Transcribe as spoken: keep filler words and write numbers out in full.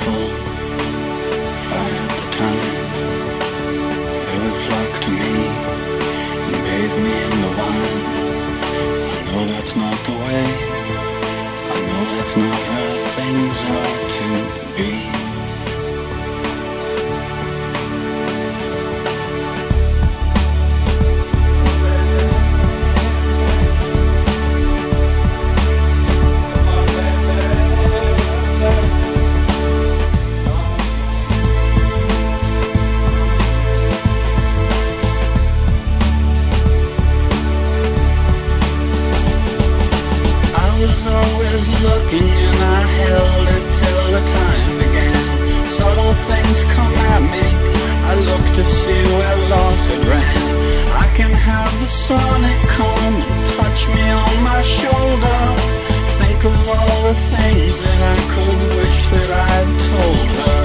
people, if I had the time, they would flock to me and bathe me in the wine. I know that's not the way, I know that's not how things are to be. Looking and I held it till the time began. Subtle things come at me, I look to see where loss had ran. I can have the sonic come and touch me on my shoulder. Think of all the things that I could wish that I'd told her.